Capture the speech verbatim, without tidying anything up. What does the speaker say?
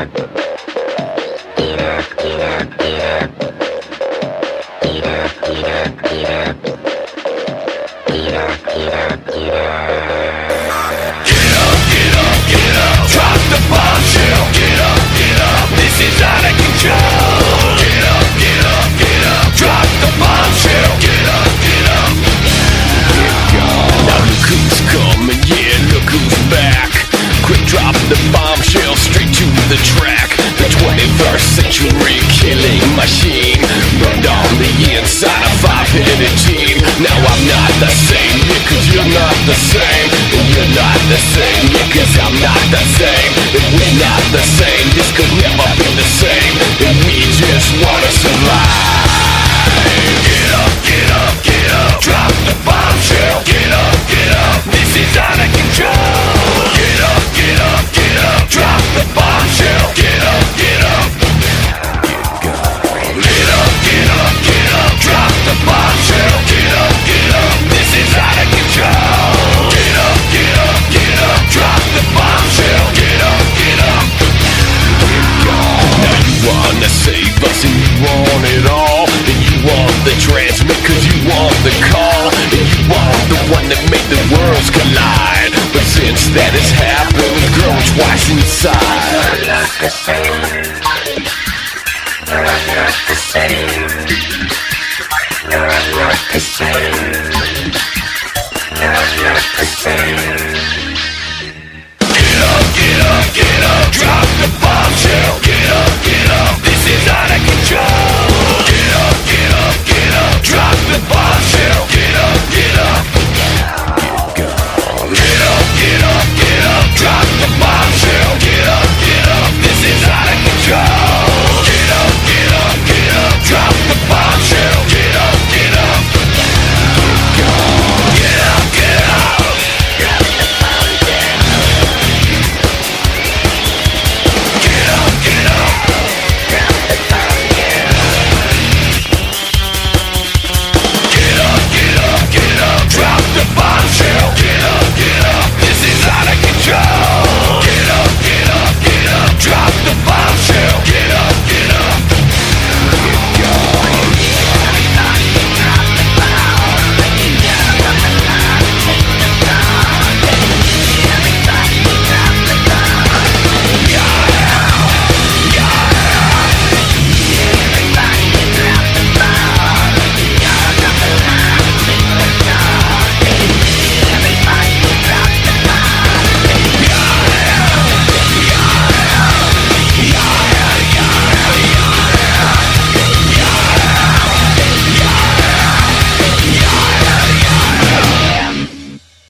The bombshell straight to the track. The twenty-first century killing machine burned on the inside a five-headed team. Now I'm not the same, yeah, cause you're not the same. And you're not the same, yeah, cause I'm not the same. And we're not the same, this could never be the same. And we just wanna survive. Get up, get up, get up. Drop the bombshell. Get up, get up. This is out of control. Get up, get up, get up. Drop the bombshell. Get up, get up. Get up, get up, get up. Drop the bombshell. Get up, get up. This is out of control. Get up, get up, get up. Drop the bombshell. Get up, get up. Now you wanna save us and you want it all. And you want the transmit cause you want the call. And you want the one that made the worlds collide. But since that has happened, we've grown twice inside. You're not the same. You're not the same. You're not the same. You're not the same.